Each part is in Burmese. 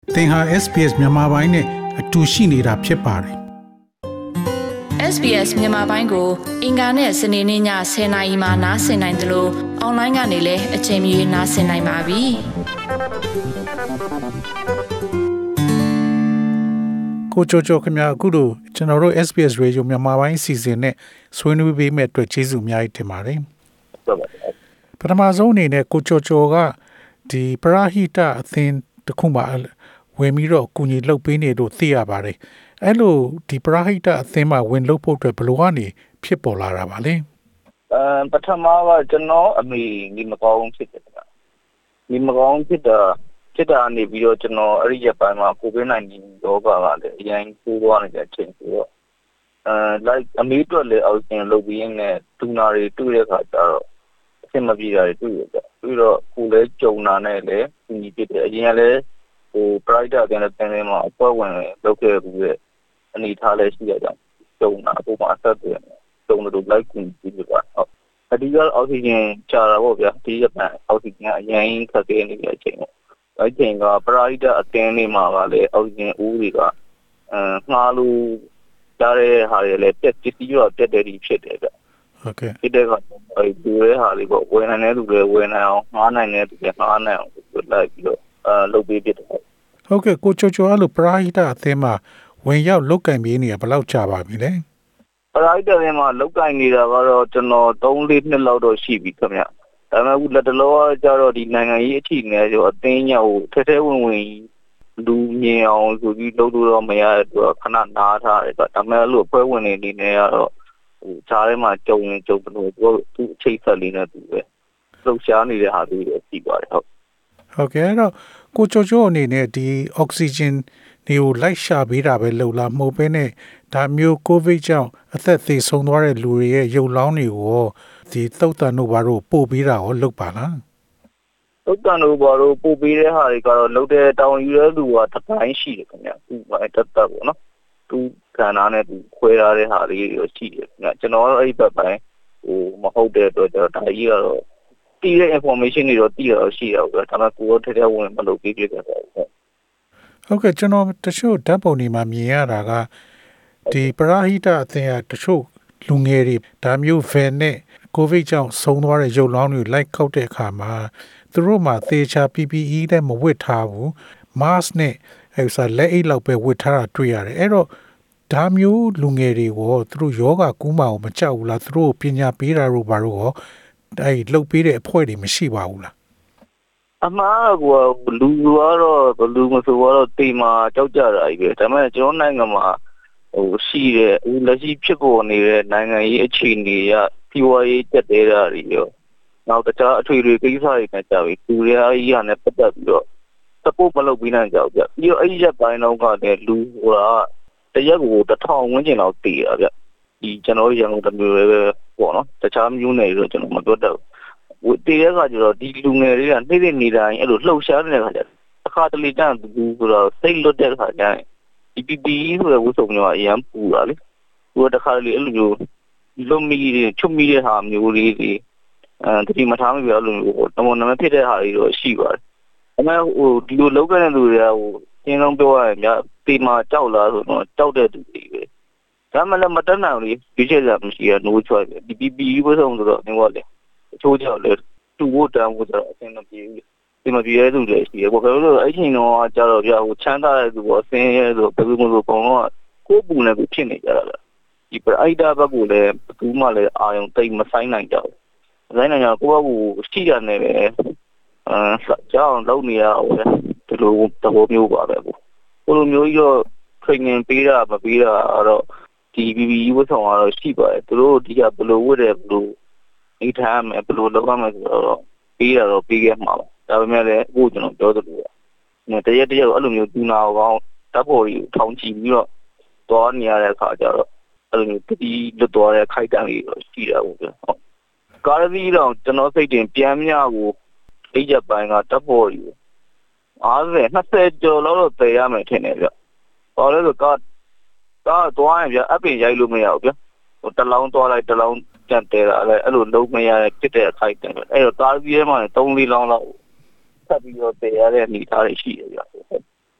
သင်ဟာ SPS မြန်မာပိုင်းနဲ့အတူရှိနေတာဖြစ်ပါတယ်။ SBS မြန်မာပိုင်းကိုအင်ကာနဲ့စနေနေ့ည10:00နာရီမှနားဆင်နိုင်တယ်လို့အွန်လိုင်းကနေလည်းအချိန်မီနားဆင်နိုင်ပါပြီ။ကိုချိုခင်ဗျာအခုတို့ကျွန်တော်တို့ SBS Radio မြန်မာပိုင်းအစီအစဉ်နဲ့ဆွေးနွေးပေးမဲ့အတွက်ကျေးဇူးအများကြီးတင်ပါတယ်။ပထမဆုံးအနေနဲ့ကိုချိုကဒီပရဟိတအသင်းတစ်ခုမှဝင်ပြီးတော့ကူညီလှုပ်ပေးနေလို့သိရပါတယ်။အဲ့လိုဒီပရဟိတအသင်းမှာဝင်လှုပ်ဖို့အတွက်ဘယ်လိုကနေဖြစ်ပေါ်လာတာပါလဲ။ပထမကကျွန်တော်အမေဒီမကောင်းဖြစ်တယ်ဗျ။ဒီမကောင်းဖြစ်တာနေပြီးတော့ကျွန်တော်အဲ့ဒီရက်ပိုင်းမှာ COVID-19 ရောဂါကလည်းအရင်ပိုးသွားနေတဲ့အချိန်ဆိုတော့like အမေတို့လည်းအောက်ဆင်လုပ်ပြီးရင်လည်းဒူနာတွေတွေ့တဲ့အခါကျတော့အဆင်မပြေတာတွေတွေ့ရကြ။ပြီးတော့ကိုလည်းကြုံတာနဲ့လည်းကူညီဖြစ်တယ်။အရင်ကလည်းpride အတင်းနဲ့မှာအဖွဲ့ဝင်လုပ်ခဲ့ဘူးတဲ့အနေထားလည်းရှိရကြ။ကြုံတာအခုမှအဆက်တယ်။ကြုံလို့ like ကူညီပြီးပါဟုတ်။အဓိကအောက်ဆီဂျင်ချတာပေါ့ဗျာ။ဒီရက်ပိုင်းအောက်ဆီဂျင်အရင်ခက်ခဲနေတဲ့အချိန်ပေါ့။အဲ့ချိန်က pride အတင်းနေမှာကလည်းအောက်ဆီဂျင်ဦးတွေကငှားလို့ရတဲ့ဟာတွေလည်းပစ္စည်းတော့တက်တယ်ဖြစ်တယ်ဗျ။ဟုတ်ကဲ့။ဒီတဲ့ကအဲ့ဒီရဲ့ဟာလေးပေါ့ဝယ်နိုင်တဲ့လူတွေဝယ်နိုင်အောင်ငှားနိုင်တဲ့လူတွေငှားနိုင်အောင်လိုက်ပြီးတော့လုပ်ပေးဖြစ်တယ်ဟုတ်ကဲ့ကိုချိုအဲ့လိုပရဟိတအသင်းမှာဝင်ရောက်လုတ်ကင်ပေးနေတာဘယ်လောက်ကြာပါပြီလဲပရဟိတအသင်းမှာလုတ်ကင်နေတာကတော့ကျွန်တော်3-4နှစ်လောက်တော့ရှိပြီခင်ဗျဒါပေမဲ့အခုလက်တလောကျတော့ဒီနိုင်ငံရေးအထီးငယ်ဆိုအသင်းညကိုထဲဝင်လူမြင်အောင်ဆိုပြီးလုပ်လို့တော့မရတဲ့အတွက်ခဏနားထားတယ်ဒါပေမဲ့အဲ့လိုအဖွဲ့ဝင်တွေအနေနဲ့ကတော့ဈာထဲမှာကြုံလို့သူအချိတ်ဆက်လေးနဲ့သူပဲလှုပ်ရှားနေတဲ့ဟာလေးတွေရှိပါတယ်ဟုတ်ကဲ့အဲ့တော့ကိုချိုအနေနဲ့ဒီအောက်ဆီဂျင်တွေကိုလိုက်ရှာပေးတာပဲလုပ်လားမဟုတ်ဘဲနဲ့ဒါမျိုးကိုဗစ်ကြောင့်အသက်သေဆုံးသွားတဲ့လူတွေရဲ့ရုပ်လောင်းတွေကိုဒီသုတ်တန်တို့ဘာလို့ပို့ပေးတာရောလုပ်ပါလားသုတ်တန်တို့ဘာလို့ပို့ပေးတဲ့ဟာတွေကတော့လုပ်တဲ့တောင်ယူရဲလူကတစ်ပိုင်းရှိတယ်ခင်ဗျသူ့ဘာတက်ပေါ့နော်သူခန္ဓာနဲ့သူခွဲထားတဲ့ဟာလေးတွေရှိတယ်ခင်ဗျကျွန်တော်အဲ့ဒီဘက်ပိုင်းမဟုတ်တဲ့အတွက်ကျွန်တော်ဒါကြီးကတော့တီးတဲ့ information တွေတော့တီးရတော့ရှိရဘူးဒါပေမဲ့ကိုယ်ထဲဝင်မလုပ်ပြီးပြခဲ့တယ်ဟုတ်ကဲ့ကျွန်တော်တချို့ဓာတ်ပုံတွေမှာမြင်ရတာကဒီပရဟိတအသင်းကတချို့လူငယ်တွေဒါမျိုးဗန်နဲ့ကိုဗစ်ကြောင့်ဆုံးသွားတဲ့ရုပ်လောင်းတွေလိုက်ခောက်တဲ့အခါမှာသူတို့မှာသေချာ PPE နဲ့မဝတ်ထားဘူး mask နဲ့လက်အိတ်လောက်ပဲဝတ်ထားတာတွေ့ရတယ်အဲ့တော့ဒါမျိုးလူငယ်တွေကိုသူတို့ယောဂကူးမှာကိုမကြောက်ဘူးလားသူတို့ပညာပေးတာတို့ဘာလို့ရောအဲ့လှုပ်ပေးတဲ့အဖွဲ့တွေမရှိပါဘူးလားအမှားကလူကတော့ဘလူမဆိုတော့တေးမှာကြောက်ကြတာကြီးပဲဒါပေမဲ့ကျွန်တော်နိုင်ငံမှာရှိတဲ့လက်ရှိဖြစ်ပေါ်နေတဲ့နိုင်ငံရေးအခြေအနေရပြည်ဝရေးတက်သေးတာတွေရောနောက်တခြားအထွေထွေကိစ္စတွေနဲ့ကြာပြီလူတွေအားကြီးနဲ့ပတ်သက်ပြီးတော့ support မလုပ်ပြီးနိုင်ကြဘူးဗျပြီးတော့အဲ့ဒီရက်ပိုင်းတော့ကလည်းလူဟိုကတရက်ကို1000ဝန်းကျင်လောက်တည်တာဗျဒီကျွန်တော်ရန်ကုန်တမျိုးပဲပေါ့နော်တခြားမျိုးနယ်တွေတော့ကျွန်တော်မပြောတတ်ဘူးတည်တဲ့အခါကျတော့ဒီလူငယ်တွေကနေ့နေတိုင်းအဲ့လိုလှုပ်ရှားနေတဲ့အခါကျအခါတလေတန်းသူဆိုတော့စိတ်လွတ်တဲ့အခါကျရင်ဒီ PPE ဆိုတဲ့ဝတ်စုံမျိုးကအရန်ပူတာလေသူကတခါလေအဲ့လိုမျိုးလွတ်မိတွေချုပ်မိတဲ့ဟာမျိုးလေးတွေတတိမထားမိပြအဲ့လိုမျိုးတမန်နမဖြစ်တဲ့ဟာတွေတော့ရှိပါတယ်အမေဒီလိုလောက်ကတဲ့လူတွေကရှင်းလုံးပြောရရင်များတေးမှာကြောက်လားဆိုတော့ကြောက်တဲ့သူတွေပဲဒါမှလည်းမတက်နိုင်ဘူးဒီချက်စားမရှိရ no choice ပဲဒီ PPE ဝတ်စုံဆိုတော့နေပါလေအချိုးကြောက်လေတူဖို့တန်းဖို့ဆိုတော့အဆင်မပြေဘူးဒီမပြေတဲ့သူတွေရှိတယ်ဘာလို့လဲအဲ့ချိန်တော့ကြတော့ပြချမ်းသာတဲ့သူပေါ့ဆင်းရဲဆိုဘယ်လိုမျိုးပုံတော့ကိုယ်ပူနေပြီဖြစ်နေကြတာဒီပရိုက်တာဘက်ကိုလည်းဘူးမှလည်းအာယုံတိတ်မဆိုင်နိုင်ကြဘူးမဆိုင်နိုင်ကြကိုယ့်ဘက်ကိုရှိရနေပဲကြောင်းလုံးနေရအောင်လေဒီလိုသဘောမျိုးပါပဲကိုလိုမျိုးကြီးတော့ training ပေးတာမပေးတာတော့ဒီ BBE ဝတ်ဆောင်ကတော့ရှိပါတယ်သူတို့ဒီကဘယ်လိုဝတ်တယ်ဘယ်လိုအိတ်ထားမယ်ဘယ်လိုလုပ်ရမယ်ဆိုတော့ပေးတာတော့ပေးခဲ့မှာပါဒါပေမဲ့လည်းအခုကျွန်တော်ပြောသလိုတရက်အဲ့လိုမျိုးဒူနာကောင်တပ်ပေါ်ကြီးထောင်ချီပြီးတော့သွားနေရတဲ့အခါကျတော့အဲ့လိုမျိုးတတိလွတ်သွားတဲ့ခိုက်တန်းလေးတော့ရှိတာပေါ့ဗျဟုတ်ကားကြီးတော့ကျွန်တော်စိတ်တင်ပြန်မြကိုအိတ်ချက်ပိုင်းကတပ်ပေါ်ကြီး20ကျော်လောက်တော့တည်ရမယ်ထင်တယ်ဗျဘာလဲဆိုကားသွားရင်ဗျအပင်ရိုက်လို့မရဘူးဗျဟိုတလောင်းသွားလိုက်တလောင်းကြံတဲတာအဲ့လိုလုံးမရတဲ့ဖြစ်တဲ့အခိုက်တန်းအဲ့တော့ကားကြီးထဲမှာ3-4လောင်းလောက်ဆက်ပြီးတော့တည်ရတဲ့အနေအထားတွေရှိတယ်ဗျ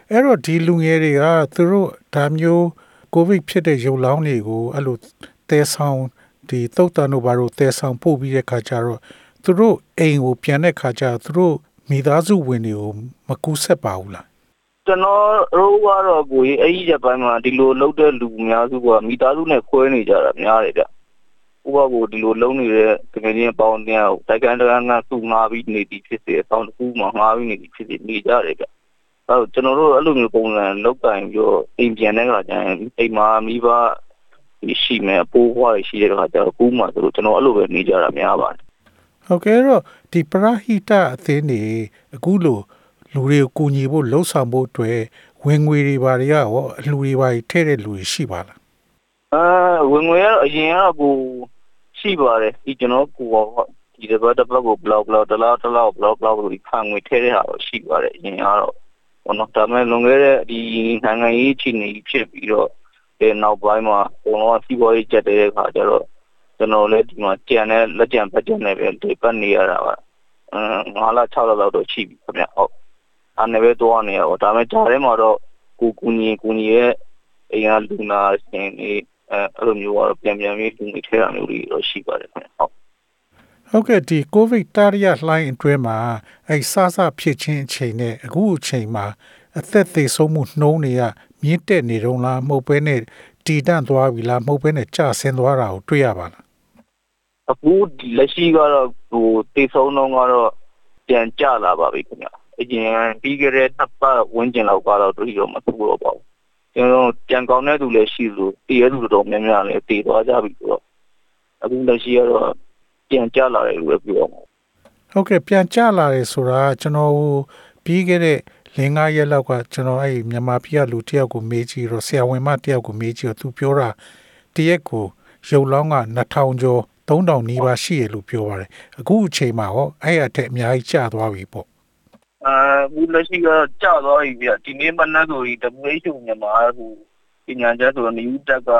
အဲ့တော့ဒီလူငယ်တွေကသူတို့ဒါမျိုးကိုဗစ်ဖြစ်တဲ့ရုပ်လောင်းတွေကိုအဲ့လိုတဲဆောင်ဒီသုတ်တန်တို့ဘာလို့တဲဆောင်ပို့ပြီးတဲ့ခါကျတော့သူတို့အိမ်ကိုပြန်တဲ့ခါကျသူတို့မိသားစုဝင်တွေကိုမကူးဆက်ပါဘူးလားကျွန်တော်တို့ကတော့ကိုကြီးအဲ့ဒီချက်ပိုင်းမှာဒီလိုလုပ်တဲ့လူများစုကမိသားစုနဲ့ခွဲနေကြတာများတယ်ဗျဥပကိုဒီလိုလုံးနေတဲ့တကယ်ချင်းပေါင်းတဲ့တိုက်ကန်တကန်ကစုငါပြီးနေပြီးဖြစ်စေအဆောင်တစ်ခုမှငါပြီးနေပြီးဖြစ်စေနေကြတယ်ဗျအဲ့တော့ကျွန်တော်တို့အဲ့လိုမျိုးပုံစံလောက်ကင်ပြီးတော့အိမ်ပြန်တဲ့ခါကျရင်အိမ်မှာမိဘရှိမယ်အပိုးဘွားရှိတဲ့ခါကျတော့ကူးမှဆိုတော့ကျွန်တော်အဲ့လိုပဲနေကြတာများပါတယ်ဟုတ်ကဲ့တော့ဒီပရဟိတအသင်းတွေအခုလိုလူတွေကိုကူညီဖို့လှုံ့ဆော်ဖို့အတွက်ဝင်ငွေတွေဘာတွေကရောအလှူတွေဘာတွေထည့်တဲ့လူတွေရှိပါလားဝင်ငွေကတော့အရင်ကတော့ကိုရှိပါတယ်ဒီကျွန်တော်ကိုဒီတစ်ပတ်ကိုဘလောက်တလားဘလောက်လို့ခံငွေထည့်တဲ့ဟာတော့ရှိပါတယ်အရင်ကတော့ဘောနော်ဒါမဲ့လွန်ခဲ့တဲ့ဒီနိုင်ငံရေးအခြေအနေဖြစ်ပြီးတော့နောက်ပိုင်းမှာဘုံတော့စီးပွားရေးကျက်တဲ့အခါကျတော့ကျွန်တော်လည်းဒီမှာကြံတဲ့လက်ကြံပတ်ကြံနဲ့ပဲဒီပတ်နေရတာပါ9လ6လလောက်တော့ရှိပြီခင်ဗျဟုတ်အဲ့နဲ့ပဲတော့နေရတော့ဒါမဲ့ဂျားထဲမှာတော့ကိုကူညီရဲ့အိမ်ကလူနာရှင်နေအဲ့လိုမျိုးကတော့ပြန်ပြီးလူနေထဲတာမျိုးတွေတော့ရှိပါတယ်ခင်ဗျဟုတ်ကဲ့ဒီကိုဗစ်တာရီယာလှိုင်းအတွင်းမှာအဲ့စဖြစ်ချင်းအချိန်နဲ့အခုအချိန်မှာအသက်သေဆုံးမှုနှုန်းတွေကမြင့်တက်နေတော့လားမဟုတ်ဘဲနဲ့တည်တံ့သွားပြီလားမဟုတ်ဘဲနဲ့ကျဆင်းသွားတာကိုတွေ့ရပါလားအခုဒီလက်ရှိကတော့ဟိုသေဆုံးနှုန်းကတော့ပြန်ကျလာပါပြီခင်ဗျအရင်ပြီးခဲ့တဲ့နှစ်ပတ်ဝန်းကျင်လောက်ကတော့တွေ့တော့မထူတော့ပါဘူးကျွန်တော်ပြန်ကောင်းတဲ့သူလည်းရှိလို့တည်ရသူတော်များများလည်းတည်သွားကြပြီဆိုတော့အခုလက်ရှိကတော့ပြန်ကျလာတယ်လို့ပြောမှာဟုတ်ကဲ့ပြန်ကျလာတယ်ဆိုတာကျွန်တော်ပြီးခဲ့တဲ့5ရက်လောက်ကကျွန်တော်အဲ့မြန်မာပြည်ကလူတယောက်ကိုမေးကြည့်တော့ဆရာဝန်မတယောက်ကိုမေးကြည့်တော့သူပြောတာတရက်ကိုရုပ်လောင်းက2000ကျော်3000နီးပါးရှိရလို့ပြောပါတယ်အခုအချိန်မှာဟောအဲ့အထက်အများကြီးကျသွားပြီပေါ့အခုလက်ရှိကတော့ကျသွားပြီဗျဒီနေ့မနက်ဆိုရင် WHO မြန်မာဟိုပညာချက်ဆိုတော့နယူးတက်က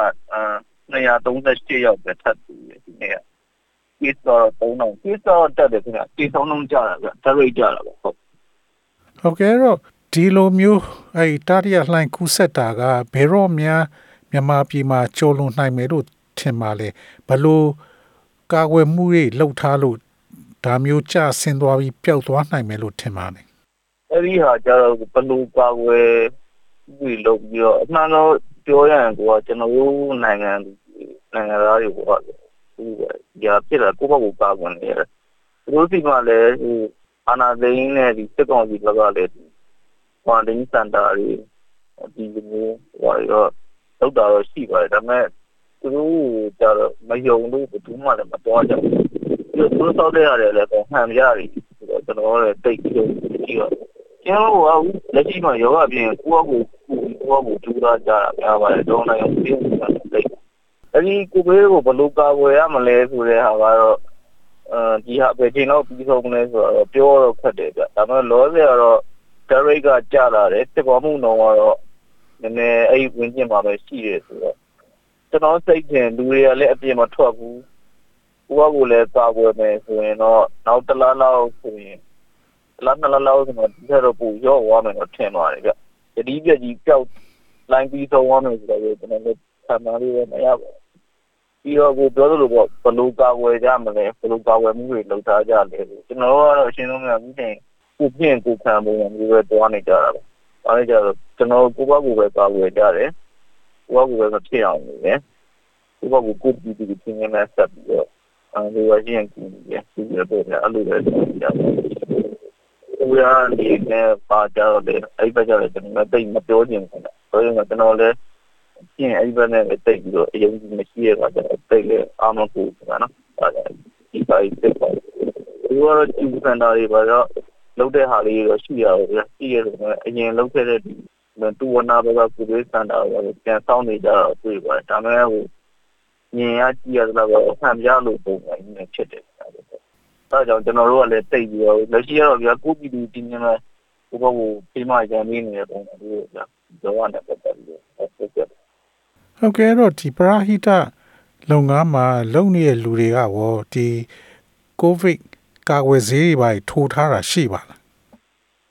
238ယောက်ပဲထပ်ပြီးဒီနေ့ကိစ္စတော့3000ကိစ္စတော့တက်တယ်ခင်ဗျဒီ3000ကျတာဗျတရိတ်ကျတာပေါ့ဟုတ်ကဲ့တော့ဒီလိုမျိုးအဲ့တာရီယာလှိုင်းကူးဆက်တာကဘယ်တော့မှမြန်မာပြည်မှာကျော်လွန်နိုင်မယ်လို့ထင်ပါလေဘလို့ကာကွယ်မှုတွေလှုပ်ထားလို့ဒါမျိုးကျဆင်းသွားပြီးပျောက်သွားနိုင်မယ်လို့ထင်ပါတယ်အဲ့ဒီဟာကျတော့ဘလို့ကာကွယ်မှုလုပ်ပြီးတော့အမှန်တော့ပြောရရင်ကိုကကျွန်တော်တို့နိုင်ငံသားတွေပေါ့ဟိုရာပြစ်တာကိုယ့်ဘက်ကိုကာကွယ်နေရတယ်သူတို့စီမှာလည်းဟိုအာနာသိန်းနဲ့ဒီစစ်ကောင်စီဘက်ကလည်းကွန်တင်းစင်တာတွေဒီမျိုးဟိုရောလောက်တာတော့ရှိပါတယ်ဒါပေမဲ့သူတို့ကျတော့မယုံလို့ဘယ်သူမှလည်းမတော်ကြဘူးသူတို့စောက်တဲ့ရတယ်လည်းဟန်ကြရတယ်ဆိုတော့ကျွန်တော်လည်းတိတ်ပြီးတော့ကျွန်တော်ကလက်ရှိမှာယောဂပြင်ကိုယ့်ကိုကျူးတာကြတာများပါတယ်တော့နိုင်အောင်ပြင်နေတာတိတ်အဲဒီကိုဘေးကိုဘယ်လိုကာကွယ်ရမလဲဆိုတဲ့ဟာကတော့ဒီဟာပဲချိန်တော့ပြီးဆုံးလဲဆိုတော့ပြောတော့ခက်တယ်ဗျဒါပေမဲ့လောဆယ်ကတော့ဒရိတ်ကကြလာတယ်တစ်ပေါ်မှုတော့ကတော့နည်းနည်းအဲ့ဝင်းကျင်မှာပဲရှိတယ်ဆိုတော့ကျွန်တော်စိတ်ထင်လူတွေကလည်းအပြင်မထွက်ဘူးကိုယ့်ကိုလည်းကာကွယ်မယ်ဆိုရင်တော့နောက်တစ်လားလောက်ဆိုရင်နှစ်လားလောက်ဆိုတော့ဒီထက်တော့ပိုရော့သွားမယ်တော့ထင်ပါတယ်ဗျတတိပြက်ကြီးပျောက်လိုင်းပြီးဆုံးသွားမယ်ဆိုတော့ကျွန်တော်လည်းဆန္ဒလေးပဲမရပါဘူးပြီးတော့ကိုပြောသလိုပေါ့ဘလို့ကာကွယ်ကြမလဲဘလို့ကာကွယ်မှုတွေလုပ်ထားကြလဲကျွန်တော်တို့ကတော့အရှင်းဆုံးများအခုချိန်ကိုပြင်းကိုခံပုံမျိုးပဲတွားနေကြတာပါ။ဒါနဲ့ကျတော့ကျွန်တော်ကိုယ့်ဘက်ကိုပဲကာကွယ်ကြတယ်။ကိုယ့်ဘက်ကိုပဲမဖြစ်အောင်လုပ်တယ်။ကိုယ့်ဘက်ကိုကိုယ်ပြီးချင်းချင်းနဲ့ဆက်ပြီးတော့ဒီဝချင်းကူပြီးပြီးတော့အဲ့လိုပဲလုပ်ကြတယ်။ဦးရနေနဲ့ပါကြတော့လေအဲ့ဘက်ကျတော့ကျွန်တော်တိတ်မပြောချင်ဘူး။ဆိုရင်ကျွန်တော်လည်းရှင်းအဲ့ဘက်နဲ့တိတ်ပြီးတော့အယုံကြည်မရှိရတော့တိတ်လေအာမကူဆိုတာနော်။အဲ့ဒါဒီပိုင်းတက်ပါဒီကတော့ကျူစင်တာတွေပါတော့လုပ်တဲ့ဟာလေးတော့ရှိရတော့ဗျာရှိရတော့အရင်လုပ်ခဲ့တဲ့ဒီတူဝနာဘက်ကကုသေးစင်တာကိုပြန်ဆောင်းနေကြတော့တွေ့ပါတယ်ဒါမဲ့ဟိုမြင်ရကြည့်ရတော့ဟန်ပြလို့ပုံစံနဲ့ဖြစ်တယ်ဒါကြောင့်ကျွန်တော်တို့ကလည်းတိတ်ပြီးတော့လက်ရှိရတော့ဗျာကိုပြည်သူတင်းနေမှာဘုဘကိုပြေးမှရန်နေနေတဲ့ပုံစံမျိုးဗျာတော့နဲ့ပတ်သက်ပြီးဟုတ်ကဲ့တော့ဒီပရာဟိတလုပ်ငန်းမှာလုပ်နေတဲ့လူတွေကရောဒီကိုဗစ်ကာကွယ်ဆေးတွေပါထိုးထားတာရှိပါလားဟ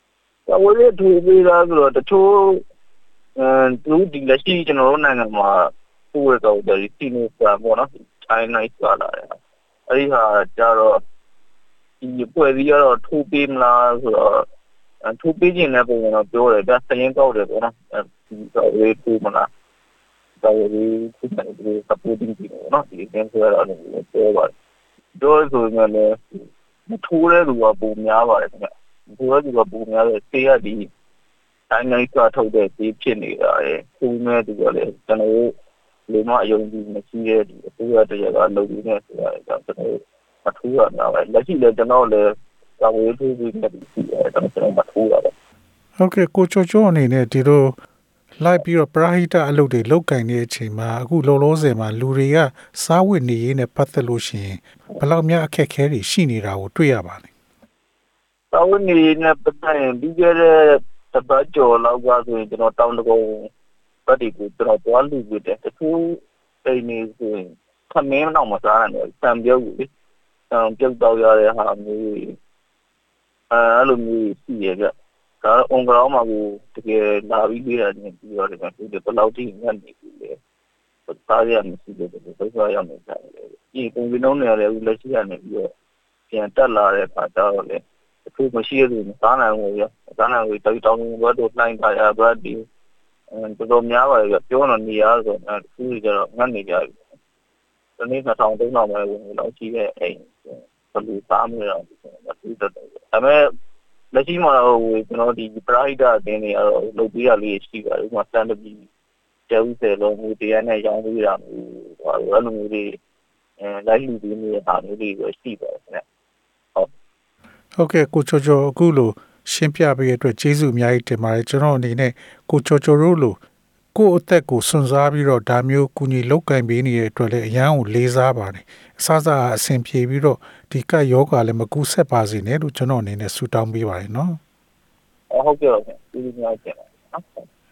ဝေးထိုးပေးတာဆိုတော့တချို့သူဒီလက်ရှိကျွန်တော်တို့နိုင်ငံမှာပို့ရတော့ဒီစီနိုဖာပေါ့နော် China ကလာတယ်အဲ့ဒီဟာကြတော့ဒီပွဲပြီးတော့ထိုးပေးမလားဆိုတော့ထိုးပေးခြင်းလည်းပုံတော့ပြောတယ်ဒါစရင်ကောက်တယ်ပေါ့နော်ဒီတော့ဝေးထိုးမလားဒါဝေးထိုးတယ်ဒီ supporting ပြီးတော့နော်ဒီအင်းဆိုရတော့ပြောပါတယ်တော့ဆိုရင်လည်းထိုးတဲ့လူကပုံများပါတယ်ခင်ဗျထိုးတဲ့လူကပုံများတယ်ဆေးရဒီတိုင်းတိုင်းကထုတ်တဲ့ဒီဖြစ်နေတာလေထိုးမဲ့သူကလည်းကျွန်တော်တို့လူမအယုံကြည်မရှိတဲ့ဒီအစိုးရတရားကလုပ်နေတယ်ဆိုရတော့ကျွန်တော်တို့မထိုးရမှာပဲလက်ရှိလည်းကျွန်တော်လည်းသာဝေးထိုးပြီးနေပြီရှိတယ်ကျွန်တော်မထိုးရဘူးဟုတ်ကဲ့ကိုချိုချိုအနေနဲ့ဒီလိုလိုက်ပြီးတော့ပရာဟိတအလုပ်တွေလုပ်ကင်နေတဲ့အချိန်မှာအခုလုံးလုံးစင်မှာလူတွေကစားဝတ်နေရေးနဲ့ပတ်သက်လို့ရှိရင်ဘယ်လောက်များအခက်အခဲတွေရှိနေတာကိုတွေ့ရပါလဲစားဝတ်နေရေးနဲ့ပတ်သက်ရင်ပြီးခဲ့တဲ့တပတ်ကျော်လောက်ကဆိုရင်ကျွန်တော်တောင်းတကုံပတ်တီကိုကျွန်တော်သွားလူပြီးတယ်တချို့အိမ်နေဆိုရင်ခမင်းတော့မစားနိုင်ဘူးစံပြုတ်ကြီးပြုတ်တော့ရတဲ့ဟာမျိုးအဲ့လိုမျိုးရှိရကြဒါအုံကောင်မှာကိုတကယ်လာပြီးပြတာနေပြီးတော့ဒီမှာဒီဘယ်လောက်ထိငတ်နေပြီလဲစားရမရှိလို့ဒုက္ခရောက်နေကြတယ်ဒီပုံစံလုံးနေရတယ်ဦးလက်ရှိကနေပြီးတော့ပြန်တက်လာတဲ့အခါကျတော့လေသူမရှိရဘူးစားနိုင်ဘူးရစားနိုင်ဘူးတောင်းဘတ်တို့နိုင်ပါရဘတ်ဒီတော်တော်များပါလေပြောတော့နေရဆိုတော့သူကြတော့ငတ်နေကြပြီဒီနေ့2000 3000ပဲဝင်လို့ရှိတဲ့အိမ်ဘယ်လိုစားမလဲတော့မသိတော့ဒါပေမဲ့လက်ရှိမှာတော့ကျွန်တော်ဒီပရာဟိတအတင်းတွေကတော့လုပ်ပေးရလေးရှိပါတယ်ဥပမာစတန်ဒပြီးကျဲဥစဲလုံးမျိုးတရားနဲ့ရောင်းပေးတာမျိုးအဲ့လိုမျိုးတွေလိုက်လူပြီးနေတာမျိုးတွေရှိပါတယ်ခင်ဗျဟုတ်ကဲ့ကိုချိုချိုအခုလိုရှင်းပြပေးရတဲ့အတွက်ကျေးဇူးအများကြီးတင်ပါတယ်ကျွန်တော်အနေနဲ့ကိုချိုချိုတို့လိုကိုယ့်အသက်ကိုစွန့်စားပြီးတော့ဒါမျိုးကုညီလောက်ကင်ပေးနေတဲ့အတွက်လည်းအရန်ကိုလေးစားပါတယ်အစအဆင်ပြေပြီးတော့ဒီကယောဂလည်းမကူးဆက်ပါစေနဲ့လို့ကျွန်တော်အနေနဲ့ဆုတောင်းပေးပါတယ်နော်ဟုတ်ကဲ့ဟုတ်ကဲ့ဒီလိုမျိုးကျင်ပါတယ်နော်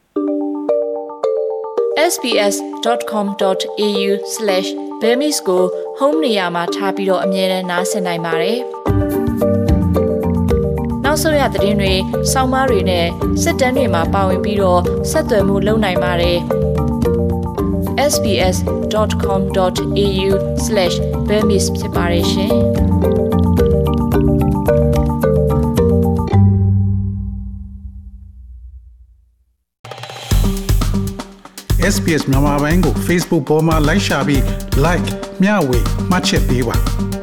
sbs.com.au/bemis ကို home နေရာမှာထားပြီးတော့အမြဲတမ်းနားဆင်နိုင်ပါတယ်နောက်ဆုံးရသတင်းတွေစောင်းမားတွေနဲ့စစ်တမ်းတွေမှာပါဝင်ပြီးတော့ဆက်သွယ်မှုလုပ်နိုင်ပါတယ် sbs.com.au/bemis ဖြစ်ပါတယ်ရှင် SBS မြန်မာပိုင်းကို Facebook ပေါ်မှာ like ရှာပြီး like မျှဝေမှတ်ချက်ပေးပါ